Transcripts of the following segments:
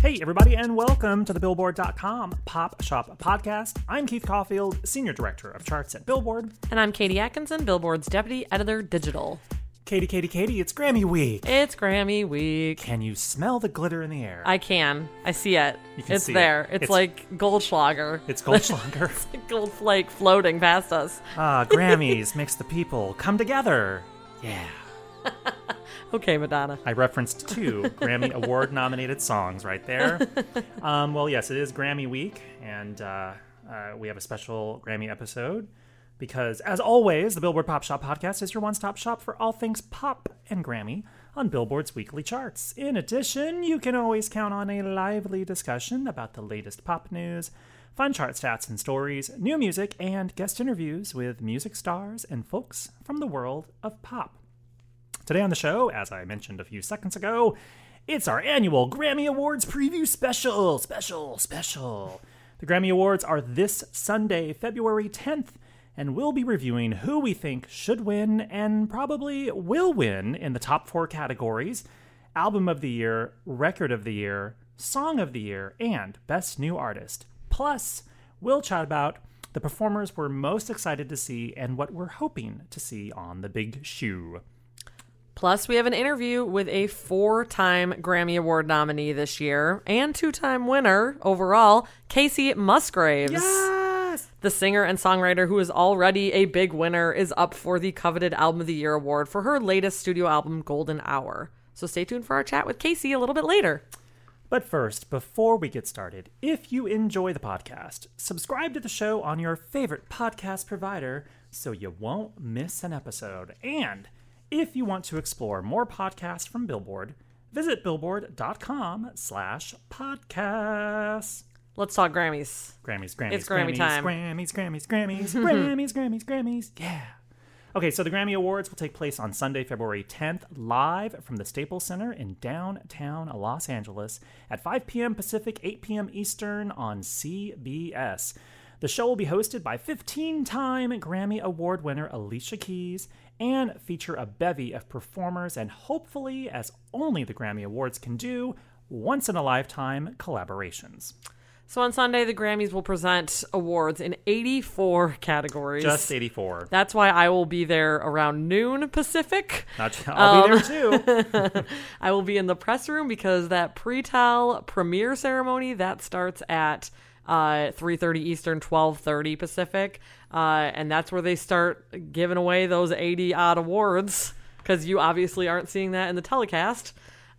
Hey, everybody, and welcome to the Billboard.com Pop Shop Podcast. I'm Keith Caulfield, Senior Director of Charts at Billboard. And I'm Katie Atkinson, Billboard's Deputy Editor Digital. Katie, it's Grammy Week. It's Grammy Week. Can you smell the glitter in the air? I can. I see it. You can it's see there. it. It's like Goldschlager. It's Goldschlager. It's like gold flake floating past us. Grammys makes the people come together. Yeah. Okay, Madonna. I referenced two Grammy Award-nominated songs right there. Well, yes, it is Grammy Week, and we have a special Grammy episode because, as always, the Billboard Pop Shop Podcast is your one-stop shop for all things pop and Grammy on Billboard's weekly charts. In addition, you can always count on a lively discussion about the latest pop news, fun chart stats and stories, new music, and guest interviews with music stars and folks from the world of pop. Today on the show, as I mentioned a few seconds ago, it's our annual Grammy Awards preview special. The Grammy Awards are this Sunday, February 10th, and we'll be reviewing who we think should win and probably will win in the top 4 categories: Album of the Year, Record of the Year, Song of the Year, and Best New Artist. Plus, we'll chat about the performers we're most excited to see and what we're hoping to see on the big shoe. Plus, we have an interview with a 4-time Grammy Award nominee this year and 2-time winner overall, Kacey Musgraves. Yes! The singer and songwriter who is already a big winner is up for the coveted Album of the Year award for her latest studio album, Golden Hour. So stay tuned for our chat with Kacey a little bit later. But first, before we get started, if you enjoy the podcast, subscribe to the show on your favorite podcast provider so you won't miss an episode. And if you want to explore more podcasts from Billboard, visit billboard.com/podcasts. Let's talk Grammys. Grammys. It's Grammy time. Grammys. Yeah. Okay, so the Grammy Awards will take place on Sunday, February 10th, live from the Staples Center in downtown Los Angeles at 5 p.m. Pacific, 8 p.m. Eastern on CBS. The show will be hosted by 15-time Grammy Award winner Alicia Keys and feature a bevy of performers and hopefully, as only the Grammy Awards can do, once-in-a-lifetime collaborations. So on Sunday, the Grammys will present awards in 84 categories. Just 84. That's why I will be there around noon Pacific. I'll be there too. I will be in the press room because that pre-tell premiere ceremony, that starts at 3:30 Eastern, 12:30 Pacific. And that's where they start giving away those 80-odd awards because you obviously aren't seeing that in the telecast.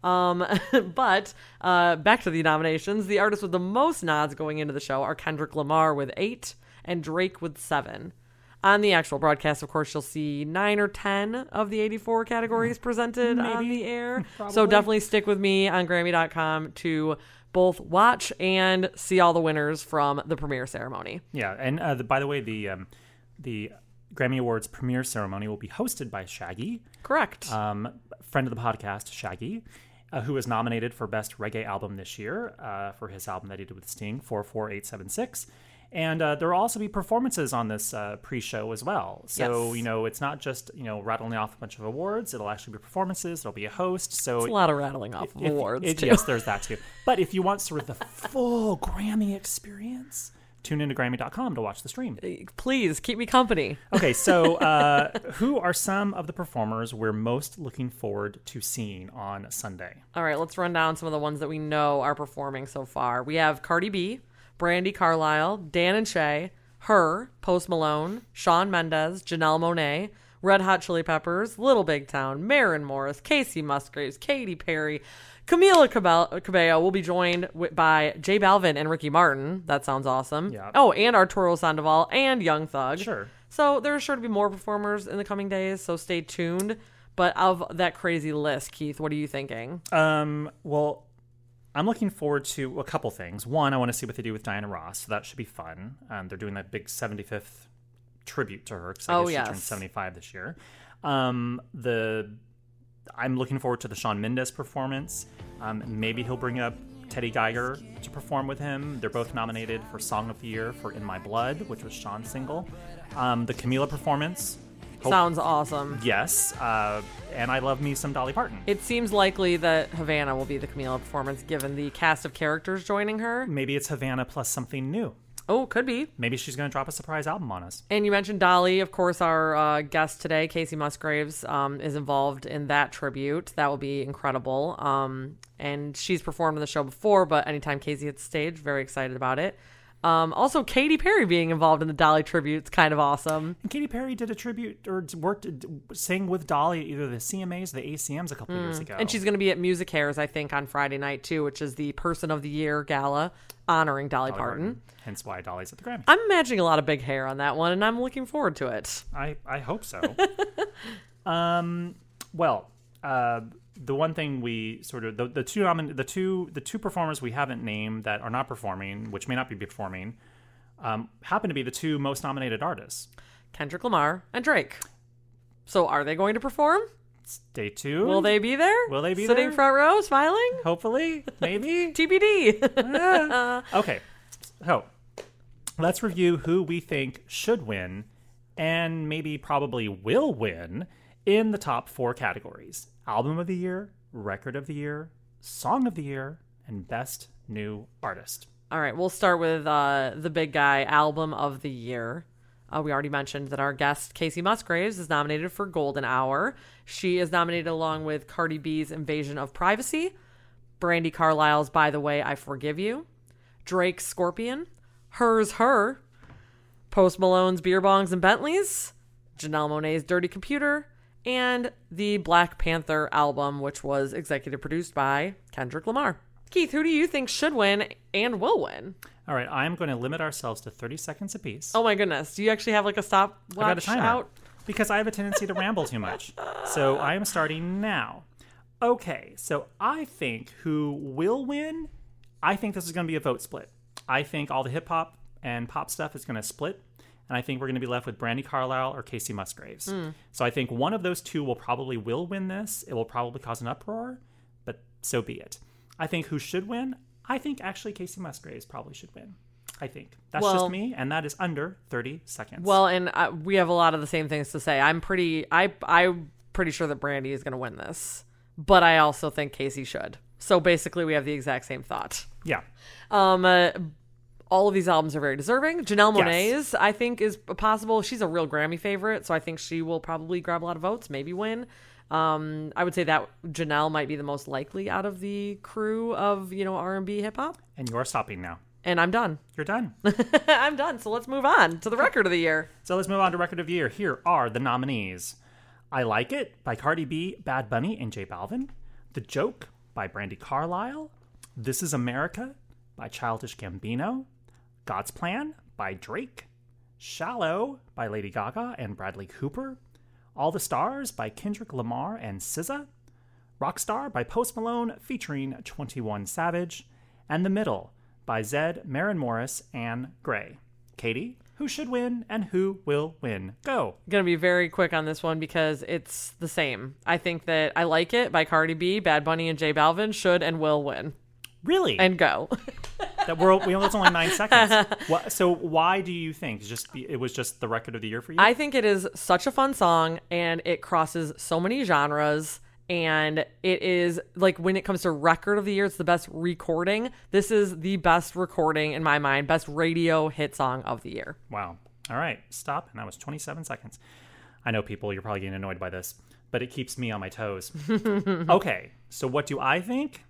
But back to the nominations. The artists with the most nods going into the show are Kendrick Lamar with 8 and Drake with 7. On the actual broadcast, of course, you'll see 9 or 10 of the 84 categories presented on the air. So definitely stick with me on Grammy.com to both watch and see all the winners from the premiere ceremony. Yeah, and by the way, the Grammy Awards premiere ceremony will be hosted by Shaggy. Correct. Friend of the podcast, Shaggy, who was nominated for Best Reggae Album this year for his album that he did with Sting, 44876. And there will also be performances on this pre-show as well. So, yes. It's not just, rattling off a bunch of awards. It'll actually be performances. There'll be a host. So it's a lot of rattling off of awards, too. Yes, there's that, too. But if you want sort of the full Grammy experience, tune into Grammy.com to watch the stream. Please, keep me company. Okay, so who are some of the performers we're most looking forward to seeing on Sunday? All right, let's run down some of the ones that we know are performing so far. We have Cardi B, Brandi Carlile, Dan and Shay, Her, Post Malone, Shawn Mendes, Janelle Monáe, Red Hot Chili Peppers, Little Big Town, Maren Morris, Kacey Musgraves, Katy Perry, Camila Cabello will be joined by J Balvin and Ricky Martin. That sounds awesome. Yeah. Oh, and Arturo Sandoval and Young Thug. Sure. So there's sure to be more performers in the coming days, so stay tuned. But of that crazy list, Keith, what are you thinking? Well, I'm looking forward to a couple things. One, I want to see what they do with Diana Ross, so that should be fun. They're doing that big 75th tribute to her, because I guess she turned 75 this year. I'm looking forward to the Shawn Mendes performance. Maybe he'll bring up Teddy Geiger to perform with him. They're both nominated for Song of the Year for In My Blood, which was Shawn's single. The Camila performance, Sounds awesome. Yes, and I love me some Dolly Parton. It seems likely that Havana will be the Camila performance given the cast of characters joining her. Maybe it's Havana plus something new. Oh, could be. Maybe she's going to drop a surprise album on us. And you mentioned Dolly. Of course, our guest today, Casey Musgraves, is involved in that tribute. That will be incredible. And she's performed on the show before, but anytime Casey hits the stage, very excited about it. Also, Katy Perry being involved in the Dolly tribute is kind of awesome. And Katy Perry did a tribute or sang with Dolly at either the CMAs or the ACMs a couple of years ago. And she's going to be at Music Hairs, I think, on Friday night, too, which is the Person of the Year gala honoring Dolly Parton. Hence why Dolly's at the Grammy. I'm imagining a lot of big hair on that one, and I'm looking forward to it. I hope so. The one thing we sort of the two performers we haven't named that are not performing, which may not be performing, happen to be the two most nominated artists, Kendrick Lamar and Drake. So are they going to perform? Stay tuned. Will they be there? Will they be sitting there? front row, smiling? Hopefully, maybe. TBD. Okay, so let's review who we think should win and maybe probably will win in the top 4 categories: Album of the Year, Record of the Year, Song of the Year, and Best New Artist. All right, we'll start with the big guy, Album of the Year. We already mentioned that our guest, Casey Musgraves, is nominated for Golden Hour. She is nominated along with Cardi B's Invasion of Privacy, Brandi Carlile's By the Way, I Forgive You, Drake's Scorpion, Hers Her, Post Malone's Beer Bongs and Bentleys, Janelle Monáe's Dirty Computer, and the Black Panther album, which was executive produced by Kendrick Lamar. Keith, who do you think should win and will win? All right, I'm going to limit ourselves to 30 seconds apiece. Oh my goodness. Do you actually have like a stopwatch I've got a timer out? because I have a tendency to ramble too much. So I am starting now. Okay, so I think who will win, I think this is going to be a vote split. I think all the hip-hop and pop stuff is going to split. And I think we're going to be left with Brandi Carlile or Casey Musgraves. So I think one of those two will win this. It will probably cause an uproar, but so be it. I think who should win? I think actually Casey Musgraves probably should win. I think. That's just me, and that is under 30 seconds. Well, and we have a lot of the same things to say. I'm pretty sure that Brandi is going to win this, but I also think Casey should. So basically we have the exact same thought. Yeah. All of these albums are very deserving. Janelle Monáe's, Yes. I think, is possible. She's a real Grammy favorite, so I think she will probably grab a lot of votes, maybe win. I would say that Janelle might be the most likely out of the crew of, R&B hip hop. And you're stopping now. And I'm done. You're done. I'm done. So let's move on to the record of the year. So let's move on to Record of the Year. Here are the nominees. I Like It by Cardi B, Bad Bunny, and J Balvin. The Joke by Brandi Carlile. This Is America by Childish Gambino. God's Plan by Drake. Shallow by Lady Gaga and Bradley Cooper. All the Stars by Kendrick Lamar and SZA. Rockstar by Post Malone featuring 21 Savage. And The Middle by Zedd, Maren Morris, and Gray. Katie, who should win and who will win? Go. Gonna be very quick on this one because it's the same. I think that I Like It by Cardi B, Bad Bunny, and J Balvin should and will win. Really? And go. It's only 9 seconds. So why do you think it was just the record of the year for you? I think it is such a fun song, and it crosses so many genres. And it is, like, when it comes to record of the year, it's the best recording. This is the best recording, in my mind, best radio hit song of the year. Wow. All right. Stop. And that was 27 seconds. I know people, you're probably getting annoyed by this, but it keeps me on my toes. Okay. So what do I think?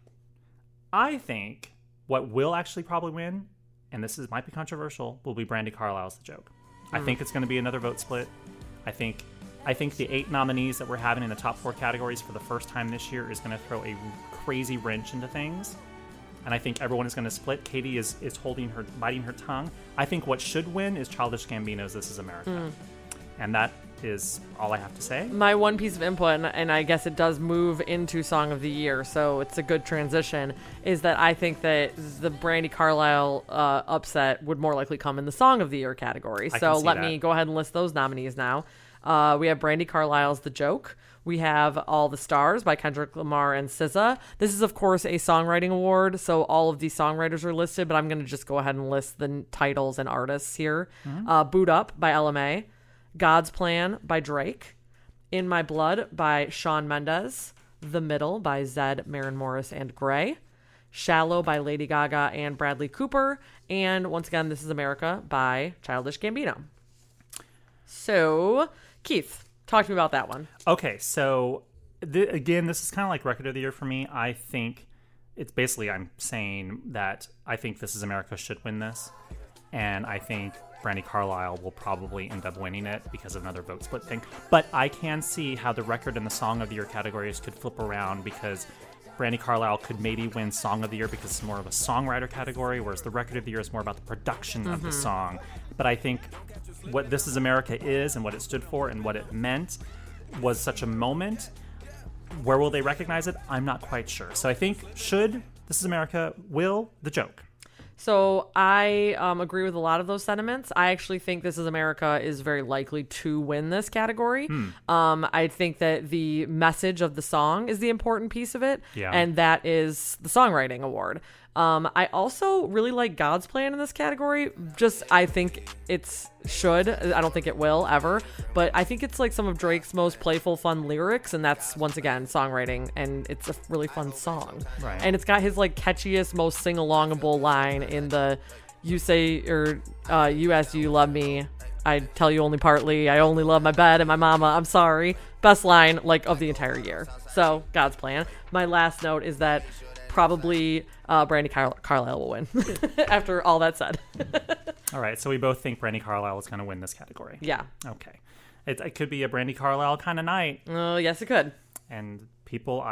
I think what will actually probably win, and might be controversial, will be Brandi Carlile's The Joke. I think it's going to be another vote split. I think the 8 nominees that we're having in the top 4 categories for the first time this year is going to throw a crazy wrench into things. And I think everyone is going to split. Katie is biting her tongue. I think what should win is Childish Gambino's This Is America. And that is all I have to say. My one piece of input, and I guess it does move into Song of the Year, so it's a good transition, is that I think that the Brandi Carlile upset would more likely come in the Song of the Year category. So let me go ahead and list those nominees now. We have Brandi Carlile's The Joke. We have All the Stars by Kendrick Lamar and SZA. This is, of course, a songwriting award, so all of these songwriters are listed, but I'm going to just go ahead and list the titles and artists here. Boot Up by LMA. God's Plan by Drake, In My Blood by Shawn Mendes, The Middle by Zedd, Maren Morris, and Gray, Shallow by Lady Gaga and Bradley Cooper, and once again, This Is America by Childish Gambino. So, Keith, talk to me about that one. Okay, so again, this is kind of like Record of the Year for me. I think it's basically, I'm saying that I think This Is America should win this, and I think Brandi Carlile will probably end up winning it because of another vote split thing. But I can see how the record and the Song of the Year categories could flip around, because Brandi Carlile could maybe win Song of the Year because it's more of a songwriter category, whereas the Record of the Year is more about the production of the song. But I think what This Is America is and what it stood for and what it meant was such a moment. Where will they recognize it? I'm not quite sure. So I think should This Is America, will The Joke. So I agree with a lot of those sentiments. I actually think This Is America is very likely to win this category. I think that the message of the song is the important piece of it, and that is the songwriting award. I also really like God's Plan in this category. I think it's should. I don't think it will ever, but I think it's like some of Drake's most playful, fun lyrics, and that's once again songwriting, and it's a really fun song. Right. And it's got his like catchiest, most sing-alongable line in the "You say" or "You ask, do you love me? I tell you only partly. I only love my bed and my mama. I'm sorry." Best line like of the entire year. So God's Plan. My last note is that probably Brandi Carlile will win after all that said. All right, so we both think Brandi Carlile is going to win this category. Yeah. Okay. It could be a Brandi Carlile kind of night. Oh, yes, it could. And people,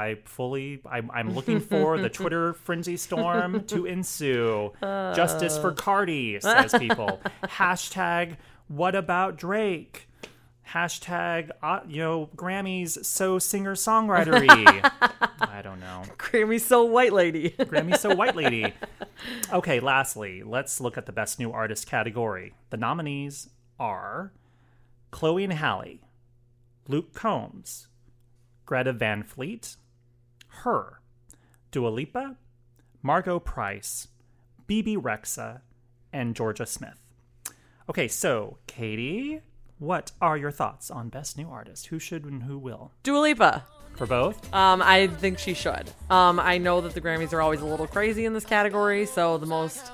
I'm looking for the Twitter frenzy storm to ensue. Justice for Cardi, says people. Hashtag, what about Drake? Hashtag, Grammys so singer-songwritery. I don't know. Grammy so white lady. Grammy so white lady. Okay, lastly, let's look at the Best New Artist category. The nominees are Chloe and Halle, Luke Combs, Greta Van Fleet, Her, Dua Lipa, Margot Price, BB Rexa, and Georgia Smith. Okay, so, Katie, what are your thoughts on Best New Artist? Who should and who will? Dua Lipa. For both? I think she should. I know that the Grammys are always a little crazy in this category, so the most,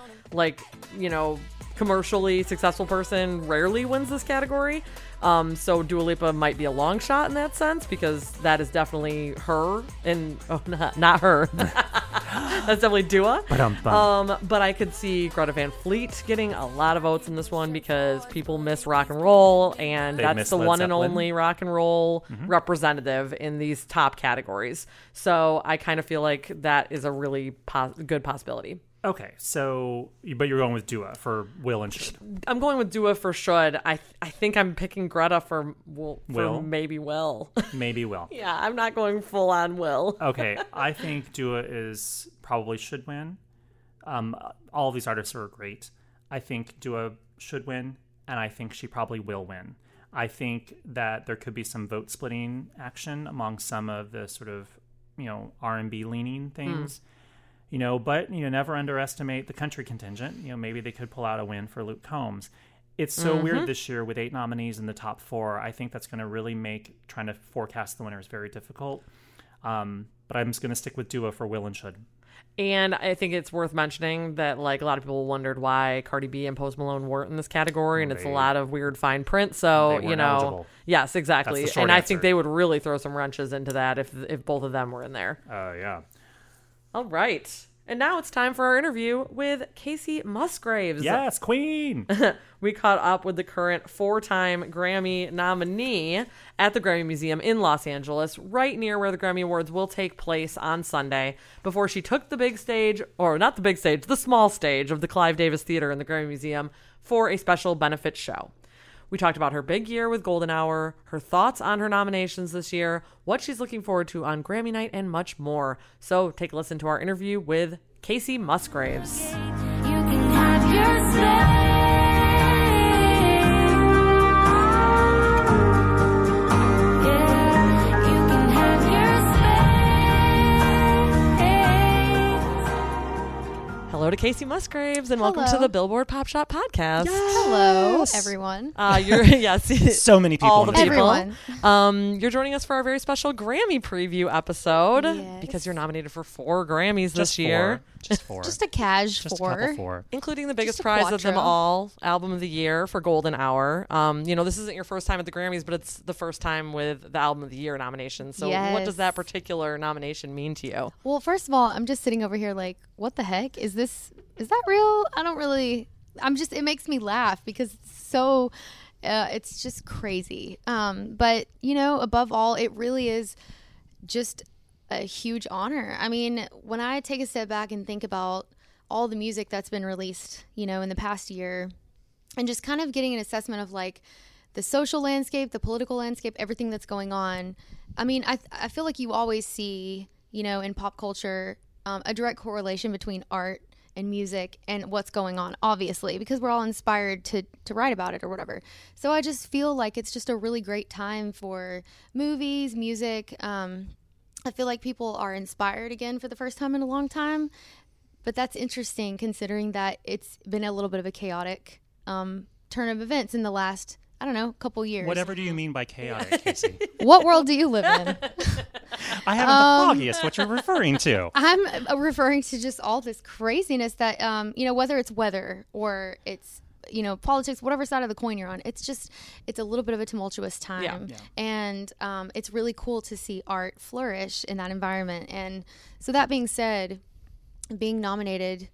commercially successful person rarely wins this category. So Dua Lipa might be a long shot in that sense, because that is definitely her, and not her. That's definitely Dua. But I could see Greta Van Fleet getting a lot of votes in this one because people miss rock and roll, and that's the one and only rock and roll representative in these top categories. So I kind of feel like that is a really good possibility. Okay, so, but you're going with Dua for will and should. I'm going with Dua for should. I think I'm picking Greta for maybe will. Maybe will. Yeah, I'm not going full on will. Okay, I think Dua probably should win. All of these artists are great. I think Dua should win, and I think she probably will win. I think that there could be some vote splitting action among some of the sort of, R&B leaning things. But never underestimate the country contingent. Maybe they could pull out a win for Luke Combs. It's so weird this year with 8 nominees in the top 4. I think that's going to really make trying to forecast the winners very difficult. But I'm just going to stick with Dua for will and should. And I think it's worth mentioning that, a lot of people wondered why Cardi B and Post Malone weren't in this category, and it's a lot of weird fine print. So, eligible. Yes, exactly. That's the short answer. I think they would really throw some wrenches into that if both of them were in there. Yeah. All right. And now it's time for our interview with Kacey Musgraves. Yes, queen! We caught up with the current 4-time Grammy nominee at the Grammy Museum in Los Angeles, right near where the Grammy Awards will take place on Sunday, before she took the big stage, or not the big stage, the small stage of the Clive Davis Theater in the Grammy Museum for a special benefit show. We talked about her big year with Golden Hour, her thoughts on her nominations this year, what she's looking forward to on Grammy night, and much more. So take a listen to our interview with Kacey Musgraves. You can have your space. Yeah, you can have your space. Hello to Casey Musgraves, and welcome to Hello. the Billboard Pop Shop Podcast. Hello, everyone. You're yes, So many people. all in the this people. Everyone. You're joining us for our very special Grammy preview episode Yes. because you're nominated for 4 Grammys Just this year, Just four. Just a cash Just a four. couple four. including the biggest a prize of them quattro. all, Album of the Year for Golden Hour. This isn't your first time at the Grammys, but it's the first time with the Album of the Year nomination. So, what does that Yes. particular nomination mean to you? Well, first of all, I'm just sitting over here like, what the heck? Is that real? It makes me laugh because it's just crazy. But, above all, it really is just a huge honor. I mean, when I take a step back and think about all the music that's been released, in the past year, and just kind of getting an assessment of like the social landscape, the political landscape, everything that's going on. I mean, I feel like you always see, in pop culture, a direct correlation between art and music and what's going on, obviously, because we're all inspired to write about it or whatever. So I just feel like it's just a really great time for movies, music. I feel like people are inspired again for the first time in a long time. But that's interesting considering that it's been a little bit of a chaotic turn of events in the last, couple years. Whatever do you mean by chaotic, Casey? What world do you live in? I haven't the foggiest what you're referring to. I'm referring to just all this craziness that, whether it's weather or it's, politics, whatever side of the coin you're on, it's a little bit of a tumultuous time. Yeah. And it's really cool to see art flourish in that environment. And so that being said, being nominated,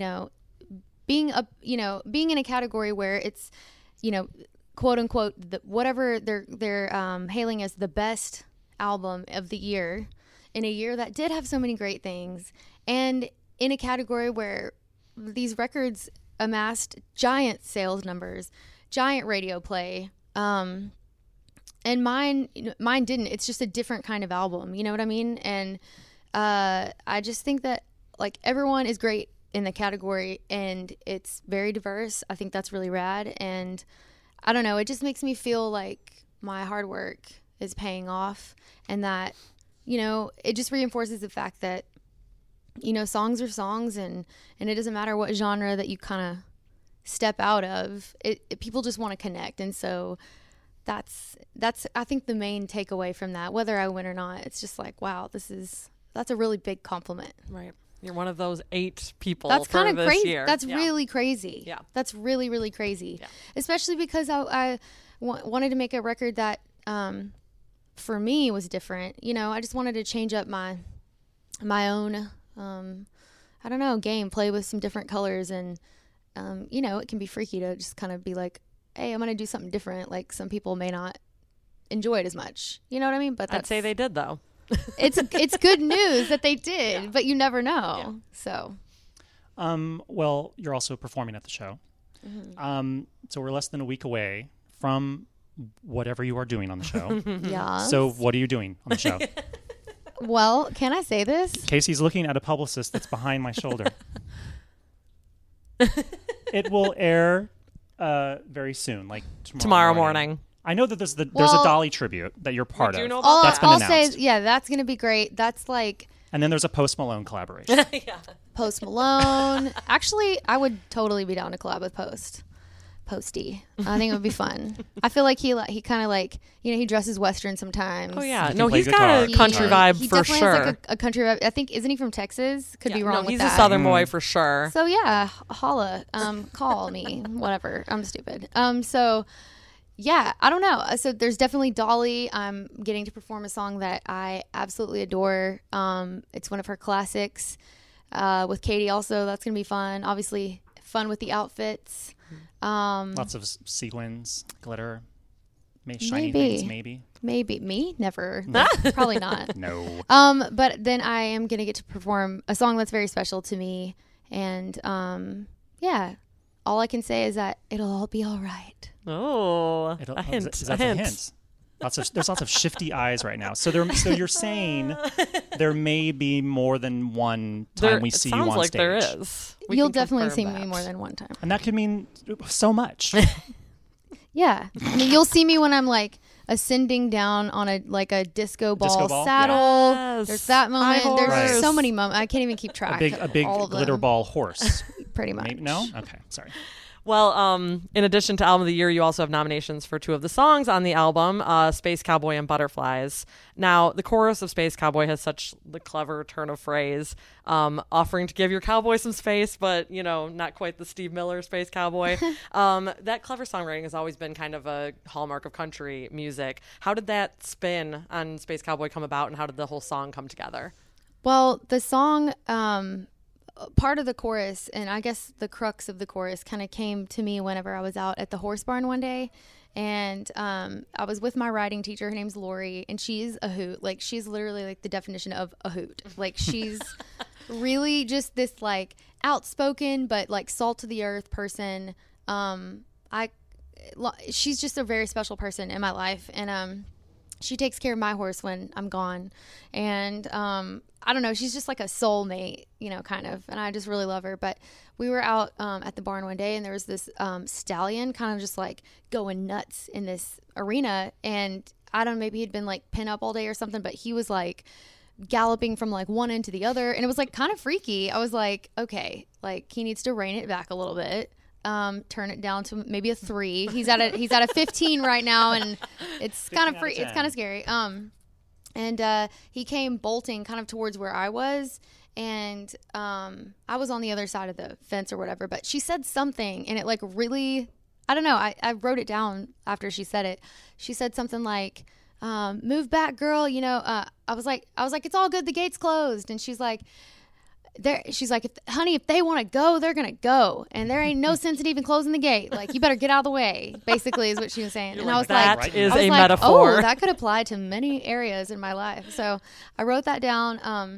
being in a category where it's, quote unquote, whatever they're hailing as the best album of the year in a year that did have so many great things, and in a category where these records amassed giant sales numbers, giant radio play, and mine didn't. It's just a different kind of album, you know what I mean? And I just think that like everyone is great in the category and it's very diverse. I think that's really rad, and I don't know, it just makes me feel like my hard work is paying off, and that, it just reinforces the fact that, songs are songs, and it doesn't matter what genre that you kind of step out of, people just want to connect. And so that's I think the main takeaway from that, whether I win or not. It's just like, wow, that's a really big compliment. Right. You're one of those 8 people That's for kind of this crazy. year. That's Yeah. really crazy. Yeah. That's really, really crazy. Yeah. Especially because I wanted to make a record that, for me, was different. I just wanted to change up my own, game, play with some different colors. And, it can be freaky to just kind of be like, hey, I'm going to do something different. Like some people may not enjoy it as much. You know what I mean? But I'd say they did, though. it's good news that they did, but you never know. Yeah. So. Well, you're also performing at the show. So we're less than a week away from whatever you are doing on the show. Yeah. So what are you doing on the show? Well, can I say this? Casey's looking at a publicist that's behind my shoulder. It will air very soon, like tomorrow morning. I know that there's a Well, Dolly tribute that you're part do of. know about All That's been I'll say announced. is, yeah, that's going to be great. That's like And then there's a Post Malone collaboration. Post Malone. Actually, I would totally be down to collab with Posty. I think it would be fun. I feel like he kind of like, he dresses Western sometimes. Oh, yeah. He No, can play he's got guitar. a country vibe he for definitely sure. has like a country vibe. I think, isn't he from Texas? Could be Yeah, wrong no, with he's that. a Southern boy for sure. So yeah, holla, call me, whatever. I'm stupid. So yeah, I don't know. So there's definitely Dolly. I'm getting to perform a song that I absolutely adore. It's one of her classics. With Katie also, that's gonna be fun. Obviously, fun with the outfits. Lots of sequins, glitter, shiny Maybe. things, maybe. Maybe me, never, probably not. No. But then I am gonna get to perform a song that's very special to me, and yeah, all I can say is that it'll all be all right. Oh, It'll- a hint. Is A that hint. a hint? There's lots of shifty eyes right now. So you're saying there may be more than one time we see you sounds on like stage. there is. We You'll can definitely see confirm me that. more than one time. And that could mean so much. Yeah. I mean, you'll see me when I'm like ascending down on a disco ball, Disco ball, saddle. Yes. There's that moment. High There's horse. so many moments. I can't even keep track. A big of all of glitter them, ball horse. pretty much. Maybe, no? Okay, sorry. Well, in addition to Album of the Year, you also have nominations for 2 of the songs on the album, Space Cowboy and Butterflies. Now, the chorus of Space Cowboy has such the clever turn of phrase, offering to give your cowboy some space, but, not quite the Steve Miller Space Cowboy. That clever songwriting has always been kind of a hallmark of country music. How did that spin on Space Cowboy come about, and how did the whole song come together? Well, the song, part of the chorus, and I guess the crux of the chorus, kind of came to me whenever I was out at the horse barn one day. And I was with my writing teacher. Her name's Lori, and she's a hoot. Like, she's literally like the definition of a hoot. Like, she's really just this like outspoken but like salt to the earth person. She's just a very special person in my life, and she takes care of my horse when I'm gone. And I don't know, she's just like a soulmate, kind of. And I just really love her. But we were out at the barn one day, and there was this stallion kind of just like going nuts in this arena. And I don't know, maybe he'd been like pin up all day or something, but he was like galloping from like one end to the other. And it was like kind of freaky. I was like, okay, like he needs to rein it back a little bit. Turn it down to maybe a 3. He's at a 15 right now, and it's kind of it's kind of scary. And he came bolting kind of towards where I was, and I was on the other side of the fence or whatever. But she said something, and it like really, I don't know. I wrote it down after she said it. She said something like, "Move back, girl." I was like, "It's all good. The gate's closed." And she's like, honey, if they want to go, they're going to go. And there ain't no sense in even closing the gate. Like, you better get out of the way, basically, is what she was saying. And I was that like, is a metaphor. Oh, that could apply to many areas in my life. So I wrote that down,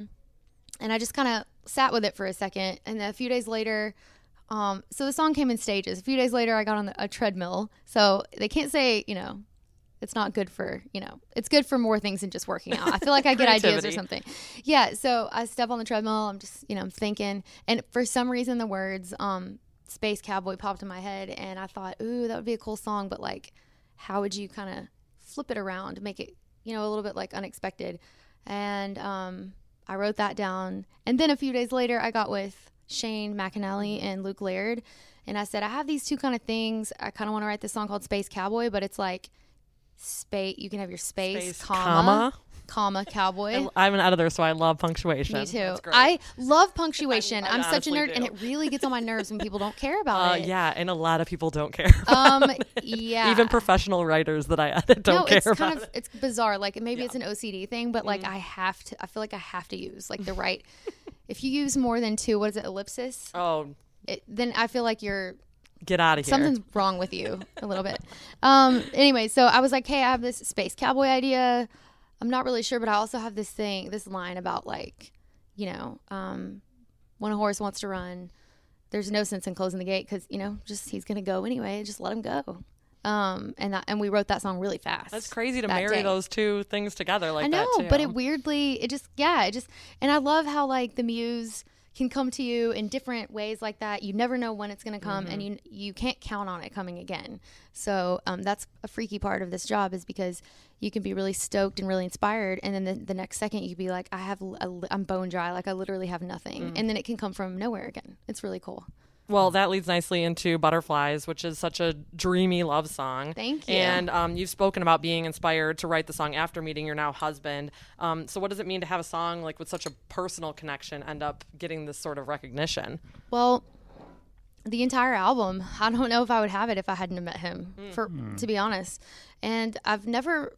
and I just kind of sat with it for a second. And then a few days later, so the song came in stages. A few days later, I got on a treadmill. So they can't say, it's not good for, it's good for more things than just working out. I feel like I get ideas or something. Yeah. So I step on the treadmill. I'm just, I'm thinking. And for some reason, the words Space Cowboy popped in my head. And I thought, ooh, that would be a cool song. But like, how would you kind of flip it around, make it, a little bit like unexpected? And I wrote that down. And then a few days later, I got with Shane McAnally and Luke Laird. And I said, I have these 2 kind of things. I kind of want to write this song called Space Cowboy, but it's like, you can have your space comma cowboy. I'm an editor, so I love punctuation. Me too. That's great. I love punctuation. I'm such a honestly nerd, do. and it really gets on my nerves when people don't care about it. Yeah, and a lot of people don't care. Yeah. Even professional writers that I edit don't care about it. It's bizarre. Like, maybe it's an OCD thing, but like I feel like I have to use like the right. If you use more than 2, what is it, ellipsis? Oh, then I feel like you're. Get out of here. Something's wrong with you a little bit. Anyway, so I was like, hey, I have this Space Cowboy idea. I'm not really sure, but I also have this line about like, when a horse wants to run, there's no sense in closing the gate because, just he's going to go anyway. Just let him go. And we wrote that song really fast. That's crazy to marry those 2 things together like that. I know, but and I love how like the muse can come to you in different ways like that. You never know when it's going to come, and you can't count on it coming again. So that's a freaky part of this job, is because you can be really stoked and really inspired, and then the next second you could be like, I'm bone dry, like I literally have nothing, and then it can come from nowhere again. It's really cool. Well, that leads nicely into Butterflies, which is such a dreamy love song. Thank you. And you've spoken about being inspired to write the song after meeting your now husband. So what does it mean to have a song like with such a personal connection end up getting this sort of recognition? Well, the entire album, I don't know if I would have it if I hadn't met him, to be honest. And I've never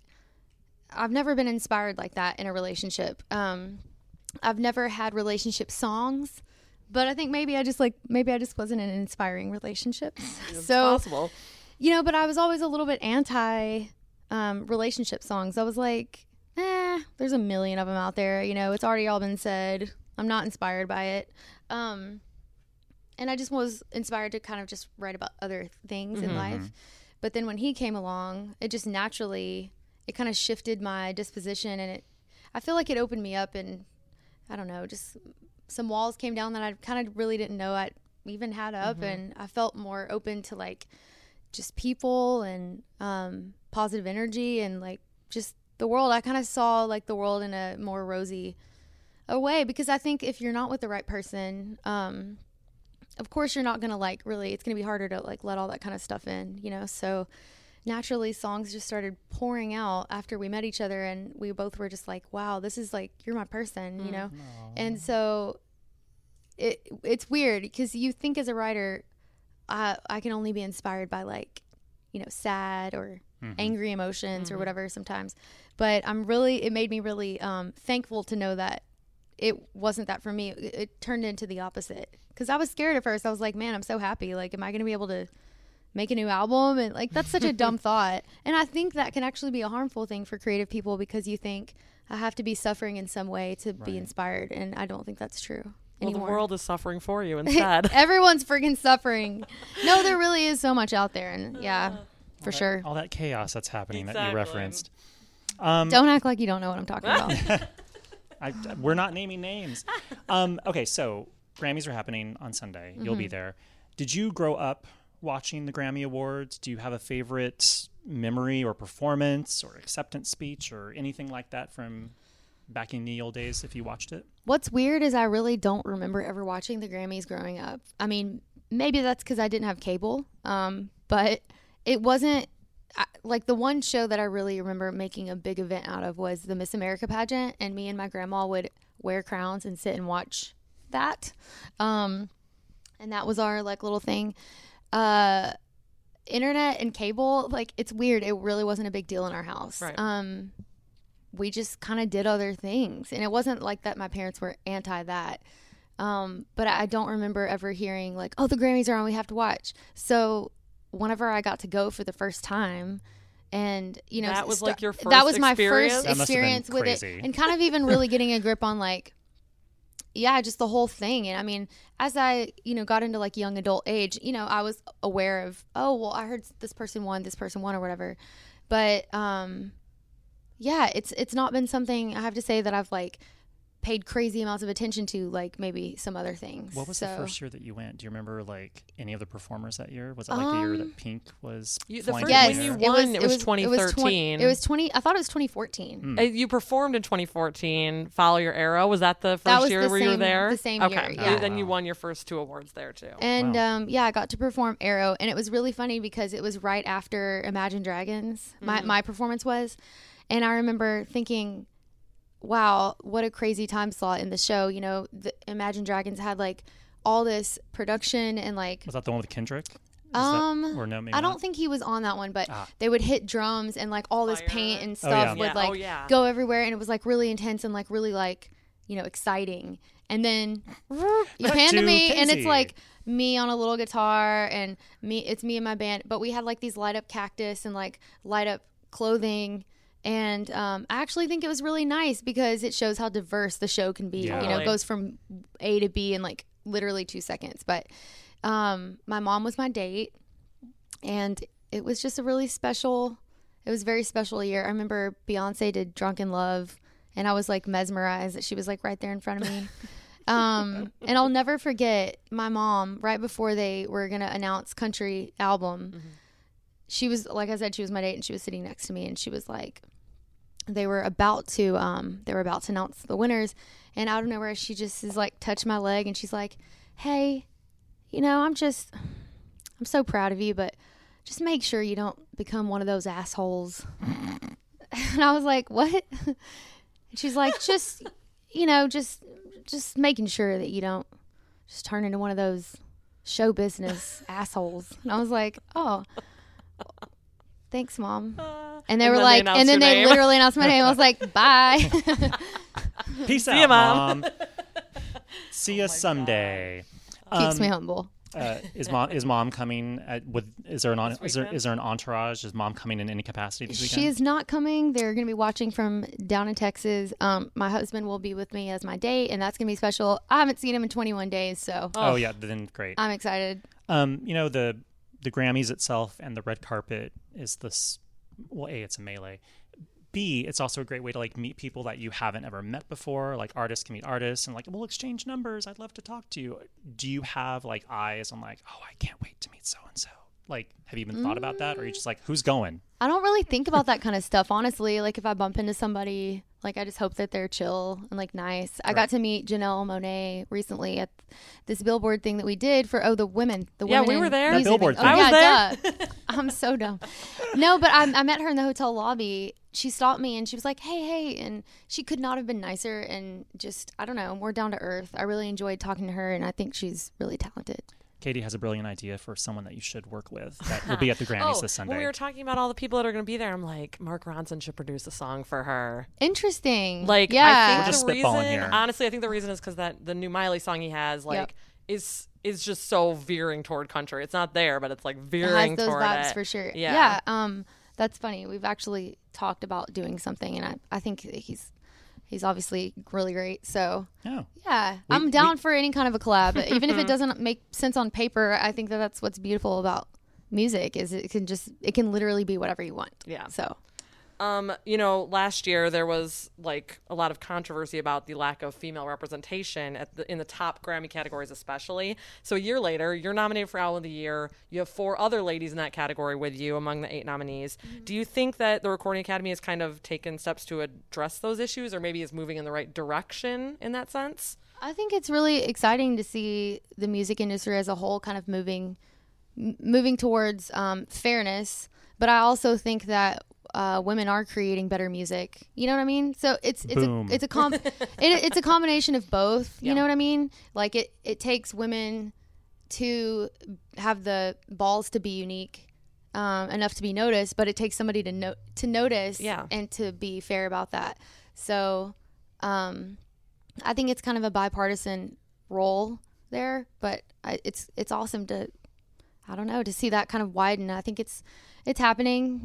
been inspired like that in a relationship. I've never had relationship songs. But I think maybe I just wasn't in inspiring relationships. It's so possible. But I was always a little bit anti relationship songs. I was like, there's a million of them out there. It's already all been said. I'm not inspired by it. And I just was inspired to kind of just write about other things in life. But then when he came along, it just naturally, it kind of shifted my disposition, and I feel like it opened me up, and I don't know, just some walls came down that I kind of really didn't know I even had up, and I felt more open to like just people and positive energy and like just the world. I kind of saw like the world in a more rosy a way, because I think if you're not with the right person, of course you're not gonna like really, it's gonna be harder to like let all that kind of stuff in, you know. So naturally songs just started pouring out after we met each other, and we both were just like, wow, this is like, you're my person, you know. And so it's weird because you think as a writer, I can only be inspired by like, you know, sad or angry emotions or whatever sometimes, but it made me really thankful to know that it wasn't that for me. It turned into the opposite, because I was scared at first. I was like, man, I'm so happy, like, am I gonna be able to make a new album? And like, that's such a dumb thought, and I think that can actually be a harmful thing for creative people, because you think I have to be suffering in some way to be inspired, and I don't think that's true anymore. Well, the world is suffering for you instead. Everyone's freaking suffering. No, there really is so much out there, and yeah, for sure. All that chaos that's happening that you Exactly. referenced. Don't act like you don't know what I'm talking about. We're not naming names. Okay, so Grammys are happening on Sunday. You'll be there. Did you grow up watching the Grammy Awards? Do you have a favorite memory or performance or acceptance speech or anything like that from back in the old days if you watched it? What's weird is I really don't remember ever watching the Grammys growing up. I mean, maybe that's because I didn't have cable, but it wasn't like the one show that I really remember making a big event out of was the Miss America pageant, and me and my grandma would wear crowns and sit and watch that. And that was our like little thing. Internet and cable, like, it's weird. It really wasn't a big deal in our house. Right. We just kind of did other things, and it wasn't like that my parents were anti that. But I don't remember ever hearing like, oh, the Grammys are on, we have to watch. So whenever I got to go for the first time, and you know, That was like your that was first my experience? first That must have been experience with it, crazy. and kind of even really getting a grip on like, yeah, just the whole thing. And I mean, as I, you know, got into like young adult age, you know, I was aware of, oh, well, I heard this person won or whatever. But yeah, it's not been something, I have to say, that I've like paid crazy amounts of attention to, like maybe some other things. What was So, the first year that you went? Do you remember like any of the performers that year? Was it like the year that Pink was The flying first through when the you air? won, it was 2013. It was 20. I thought it was 2014. You performed in 2014. Follow Your Arrow. Was that the That first was year the where you were same- there? the same okay. year, yeah. Then you Wow. won your first 2 awards there too. And Wow. yeah, I got to perform Arrow, and it was really funny because it was right after Imagine Dragons. My performance was, and I remember thinking, wow, what a crazy time slot in the show. You know, the Imagine Dragons had like all this production and like Was that the one with Kendrick? Or no, maybe I don't not? think he was on that one, but they would hit drums and like all this Fire. paint and stuff yeah. would Yeah. like Oh, yeah. go everywhere, and it was like really intense and like really like, you know, exciting. And then you Cut pan to to me, and Kenzie. it's like me on a little guitar, and it's me and my band, but we had like these light up cactus and like light up clothing. And I actually think it was really nice because it shows how diverse the show can be. Yeah. You know, Totally. it goes from A to B in like literally 2 seconds. But my mom was my date, and it was just a really special, it was a very special year. I remember Beyonce did Drunken Love, and I was like mesmerized that she was like right there in front of me. And I'll never forget my mom, right before they were going to announce country album. She was, like I said, she was my date, and she was sitting next to me, and she was like, they were about to announce the winners, and out of nowhere she just is like touched my leg, and she's like, hey, you know, I'm so proud of you, but just make sure you don't become one of those assholes. And I was like, what? And she's like, just, you know, just making sure that you don't just turn into one of those show business assholes. And I was like, oh, thanks, Mom. And they were then they like, announced and then your they name. literally announced my name. I was like, bye. Peace See out, ya, Mom. See you someday. Keeps me humble. Is mom coming? Is there an weekend? is there an entourage? Is mom coming in any capacity this weekend? She is not coming. They're going to be watching from down in Texas. My husband will be with me as my date, and that's going to be special. I haven't seen him in 21 days, so Oh yeah, then great. I'm excited. You know, the Grammys itself and the red carpet is this. Well, A, it's a melee. B, it's also a great way to like meet people that you haven't ever met before. Like artists can meet artists, and like we'll exchange numbers. I'd love to talk to you. Do you have like eyes on like, oh, I can't wait to meet so and so? Like, have you even thought about that? Or are you just like, who's going? I don't really think about that kind of stuff, honestly. Like, if I bump into somebody, like, I just hope that they're chill and, like, nice. I got to meet Janelle Monáe recently at this billboard thing that we did for, the women. Yeah, we in were there. That music. billboard Oh, thing. I was yeah, there. duh. I'm so dumb. No, but I met her in the hotel lobby. She stopped me and she was like, hey. And she could not have been nicer and just, I don't know, more down to earth. I really enjoyed talking to her, and I think she's really talented. Katie has a brilliant idea for someone that you should work with that will be at the Grammys this Sunday. When we were talking about all the people that are going to be there, I'm like, Mark Ronson should produce a song for her. Interesting. Like, yeah. I think We're just the spitballing reason, here. honestly, I think the reason is because that the new Miley song he has, like, is just so veering toward country. It's not there, but it's like It veering has those toward vibes it. for sure. Yeah. That's funny. We've actually talked about doing something, and I think he's obviously really great. So Oh. yeah, I'm down for any kind of a collab, even if it doesn't make sense on paper. I think that's what's beautiful about music is it can literally be whatever you want. Yeah. So Last year there was like a lot of controversy about the lack of female representation in the top Grammy categories, especially. So a year later, you're nominated for Album of the Year. You have 4 other ladies in that category with you among the 8 nominees. Do you think that the Recording Academy has kind of taken steps to address those issues, or maybe is moving in the right direction in that sense? I think it's really exciting to see the music industry as a whole kind of moving towards fairness. But I also think that women are creating better music. You know what I mean? So it's a combination of both. You know what I mean? Like it takes women to have the balls to be unique enough to be noticed, but it takes somebody to notice and to be fair about that. So I think it's kind of a bipartisan role there, but it's awesome to see that kind of widen. I think it's happening.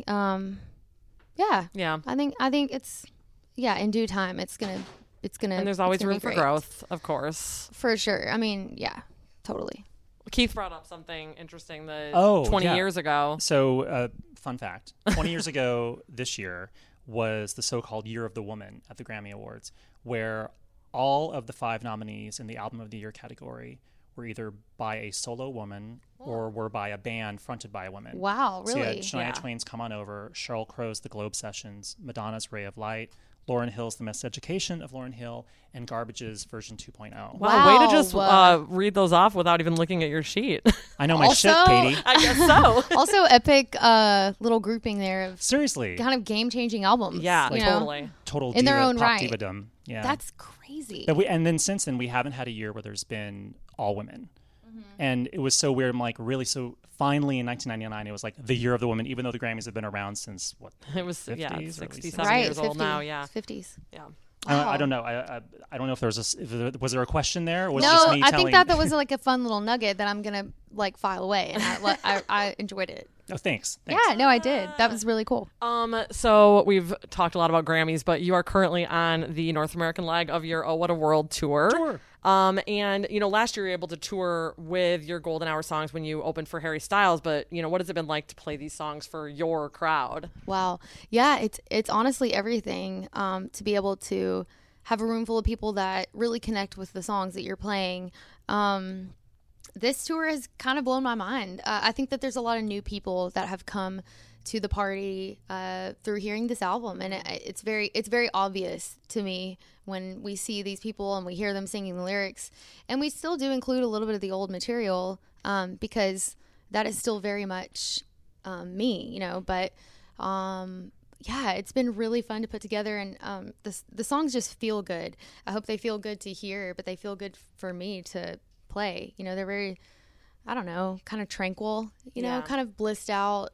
Yeah. I think it's in due time it's gonna And there's always it's gonna room be for great. growth, of course. For sure. I mean, yeah, totally. Keith brought up something interesting that 20 yeah. years ago. So, fun fact 20 years ago this year was the so-called Year of the Woman at the Grammy Awards, where all of the 5 nominees in the Album of the Year category were either by a solo woman or were by a band fronted by a woman. Wow, So you really? had Shania Twain's Come On Over, Sheryl Crow's The Globe Sessions, Madonna's Ray of Light, Lauryn Hill's The Miseducation of Lauryn Hill, and Garbage's version 2.0. Wow, way to just Wow. read those off without even looking at your sheet. I know my Also- shit, Katie. I guess so. Also, epic little grouping there of Seriously. kind of game-changing albums. Yeah, you know? totally. Total in their diva, own pop right. diva-dom. Yeah. That's crazy. And then since then, we haven't had a year where there's been all women. And it was so weird. I'm like, really? So finally in 1999, it was like the Year of the Woman, even though the Grammys have been around since, what, It was 50s, early 67 right, years old now. Yeah, 50s. yeah. I don't know. I don't know if there was there a question there? Or was it No, just me I telling? think that was like a fun little nugget that I'm gonna like file away, and I enjoyed it. Oh, thanks. Yeah, no, I did. That was really cool. So we've talked a lot about Grammys, but you are currently on the North American leg of your Oh What a World tour. Sure. And last year you were able to tour with your Golden Hour songs when you opened for Harry Styles. But what has it been like to play these songs for your crowd? Wow. Yeah, it's honestly everything. To be able to have a room full of people that really connect with the songs that you're playing. This tour has kind of blown my mind. I think that there's a lot of new people that have come to the party through hearing this album, and it's very obvious to me when we see these people and we hear them singing the lyrics. And we still do include a little bit of the old material because that is still very much me, but yeah, it's been really fun to put together, and the songs just feel good. I hope they feel good to hear, but they feel good for me to play. They're very, I don't know, kind of tranquil, kind of blissed out.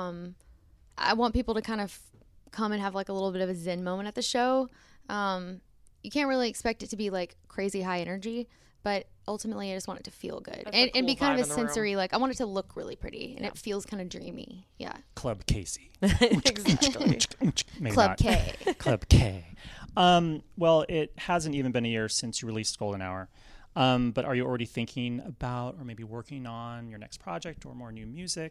I want people to kind of come and have like a little bit of a zen moment at the show. You can't really expect it to be like crazy high energy, but ultimately I just want it to feel good That's a and be cool kind of vibe a in the room. sensory, like I want it to look really pretty and it feels kind of dreamy. Yeah. Club Casey. Exactly. Maybe Club not. K. Club K. Well, it hasn't even been a year since you released Golden Hour. But are you already thinking about or maybe working on your next project or more new music?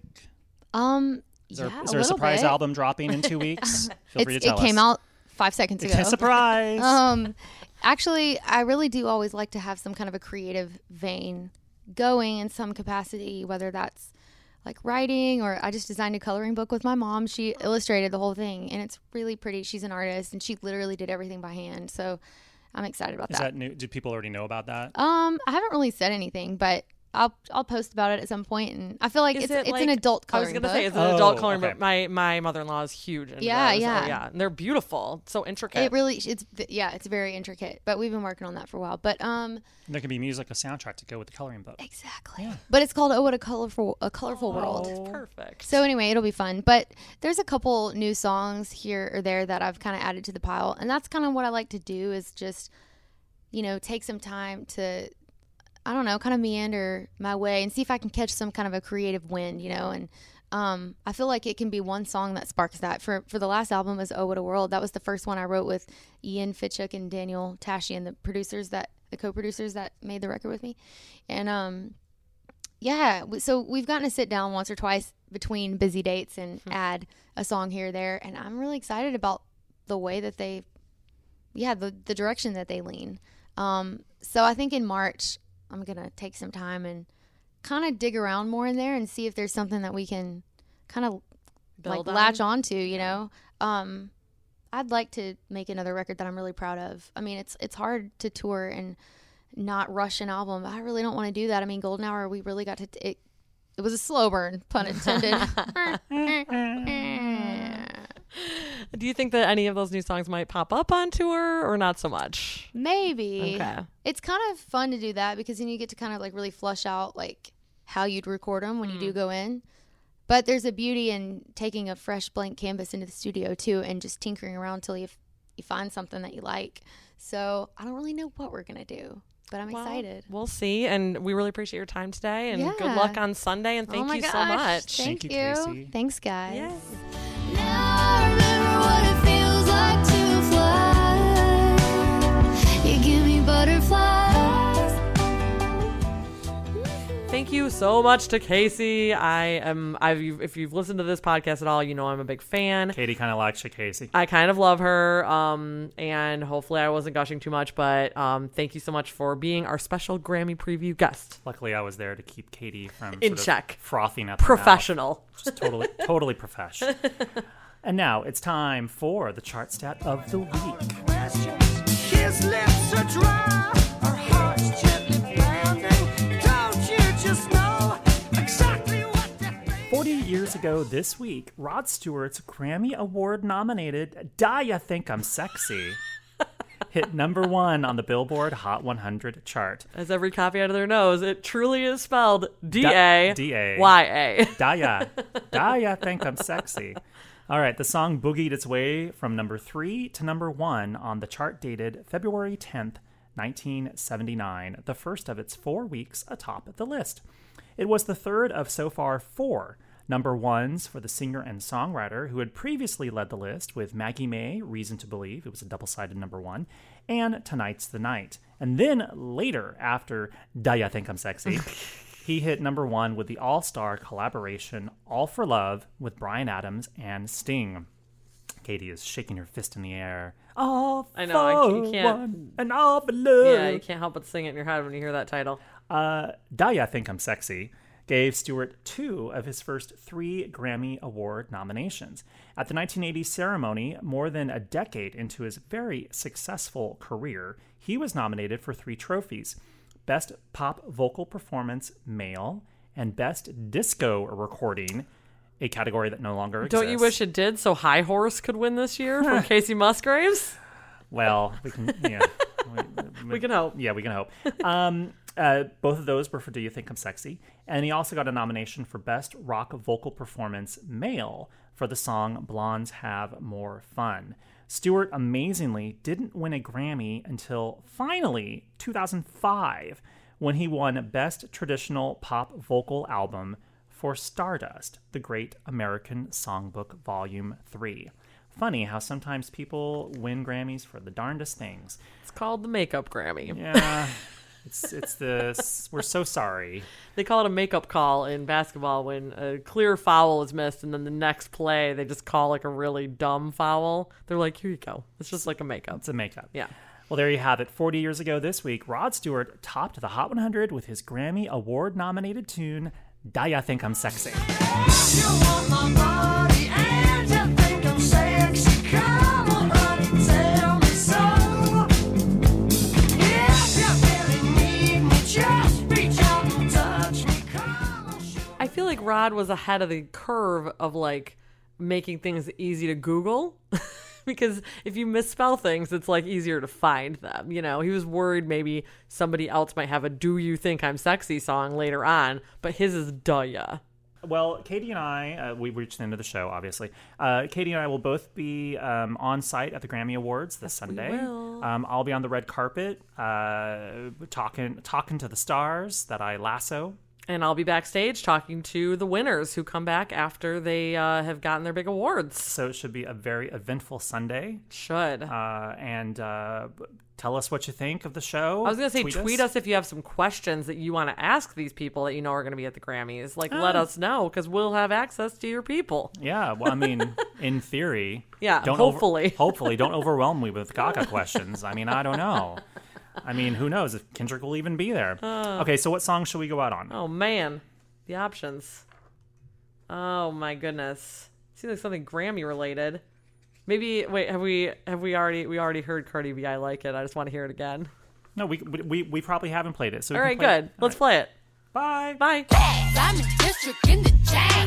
Is there a little surprise bit. album dropping in 2 weeks? Feel free to tell It came us. out 5 seconds ago. Surprise! Actually, I really do always like to have some kind of a creative vein going in some capacity, whether that's like writing, or I just designed a coloring book with my mom. She illustrated the whole thing, and it's really pretty. She's an artist, and she literally did everything by hand. So I'm excited about Is that. that new? Do people already know about that? I haven't really said anything, but I'll post about it at some point, and I feel like Is it's it an adult I was coloring gonna book. say it's an adult Oh, coloring okay. book. My mother-in-law is huge into Yeah, those. yeah. Oh, yeah, and they're beautiful, so intricate. It really, it's very intricate, but we've been working on that for a while. But There can be music, a soundtrack to go with the coloring book. exactly. But it's called Oh What a Colorful World. It's perfect. So anyway, it'll be fun. But there's a couple new songs here or there that I've kind of added to the pile, and that's kind of what I like to do is just, take some time to, I don't know, kind of meander my way and see if I can catch some kind of a creative wind, and I feel like it can be one song that sparks that. For the last album was Oh What a World. That was the first one I wrote with Ian Fitchuk and Daniel Tashian, the co-producers that made the record with me. And so we've gotten to sit down once or twice between busy dates and add a song here or there, and I'm really excited about the way that the direction that they lean. So I think in March I'm gonna take some time and kind of dig around more in there and see if there's something that we can kind of Build on. latch onto. I'd like to make another record that I'm really proud of. I mean, it's hard to tour and not rush an album. I really don't want to do that. I mean, Golden Hour, we really got to it was a slow burn, pun intended. Do you think that any of those new songs might pop up on tour or not so much? Maybe. Okay. It's kind of fun to do that because then you get to kind of like really flush out like how you'd record them when you do go in. But there's a beauty in taking a fresh blank canvas into the studio too and just tinkering around until you find something that you like. So I don't really know what we're going to do, but I'm excited. We'll see. And we really appreciate your time today. And good Yeah. luck on Sunday. And thank oh my you gosh. so much. Thank you, you. Casey. Thanks, guys. Yes. Now I remember what it feels like to fly. You give me butterflies. Thank you so much to Casey. If you've listened to this podcast at all, you know I'm a big fan. Katie kind of likes you, Casey. I kind of love her, and hopefully I wasn't gushing too much, but thank you so much for being our special Grammy preview guest. Luckily, I was there to keep Katie from In sort of check. frothing at the mouth. Professional. Just totally professional. And now it's time for the chart stat of the week. His lips are dry, our hearts gently pounding. Don't you just know exactly what that means? 40 years ago this week, Rod Stewart's Grammy Award nominated "Die Ya Think I'm Sexy" hit number 1 on the Billboard Hot 100 chart. As every copy out of their nose, it truly is spelled D-A. D-A-Y-A. Die ya think I'm sexy. All right, the song boogied its way from number 3 to number 1 on the chart dated February 10th, 1979, the first of its 4 weeks atop the list. It was the third of so far 4 number 1s for the singer and songwriter who had previously led the list with Maggie May, Reason to Believe, it was a double-sided number 1, and Tonight's the Night. And then later, after Die Ya Think I'm Sexy, he hit number 1 with the all-star collaboration All for Love with Bryan Adams and Sting. Katie is shaking her fist in the air. All I know, for you can't- one and all for love. Yeah, you can't help but sing it in your head when you hear that title. Die Ya Think I'm Sexy gave Stewart 2 of his first 3 Grammy Award nominations. At the 1980 ceremony, more than a decade into his very successful career, he was nominated for 3 trophies: Best Pop Vocal Performance Male and Best Disco Recording, a category that no longer exists. Don't you wish it did so High Horse could win this year from Casey Musgraves? Well, we can, yeah. We can hope. Yeah, we can hope. Both of those were for Do You Think I'm Sexy? And he also got a nomination for Best Rock Vocal Performance Male for the song Blondes Have More Fun. Stewart amazingly didn't win a Grammy until finally 2005, when he won Best Traditional Pop Vocal Album for Stardust, The Great American Songbook Volume 3. Funny how sometimes people win Grammys for the darndest things. It's called the Makeup Grammy. Yeah, it's this. We're so sorry. They call it a makeup call in basketball when a clear foul is missed, and then the next play they just call like a really dumb foul. They're like, here you go. It's just like a makeup. It's a makeup. Yeah. Well, there you have it. 40 years ago this week, Rod Stewart topped the Hot 100 with his Grammy Award-nominated tune, Daya Think I'm Sexy. You want my body and you think I'm sexy. Come on, honey, tell me so. If you really need me, just reach out and touch me. Come on, show I feel like Rod was ahead of the curve of like making things easy to Google. Because if you misspell things, it's like easier to find them. You know, he was worried maybe somebody else might have a Do You Think I'm Sexy song later on, but his is Daya. Well, Katie and I, we reached the end of the show, obviously. Katie and I will both be on site at the Grammy Awards this Sunday. will. I'll be on the red carpet talking to the stars that I lasso. And I'll be backstage talking to the winners who come back after they have gotten their big awards. So it should be a very eventful Sunday. Should. And tell us what you think of the show. I was going to say, tweet us if you have some questions that you want to ask these people that you know are going to be at the Grammys. Like, let us know, because we'll have access to your people. Yeah, well, I mean, in theory. Yeah, don't hopefully. Hopefully, don't overwhelm me with Gaga questions. I mean, I don't know. I mean, who knows if Kendrick will even be there. Okay, so what song should we go out on? Oh, man. The options. Oh, my goodness. Seems like something Grammy related. Maybe, wait, have we already heard Cardi B, I Like It. I just want to hear it again. No, we probably haven't played it. So we All can right, play good. Let's play it. Bye. Bye. Diamond District in the jam.